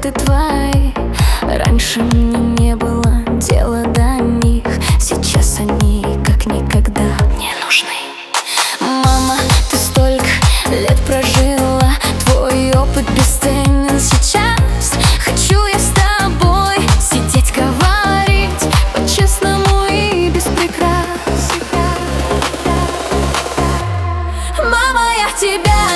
советы твои. Раньше мне не было дела до них, сейчас они как никогда мне нужны. Мама, ты столько лет прожила, твой опыт бесценен. Сейчас хочу я с тобой сидеть, говорить по-честному и без прикрас. Мама, я тебя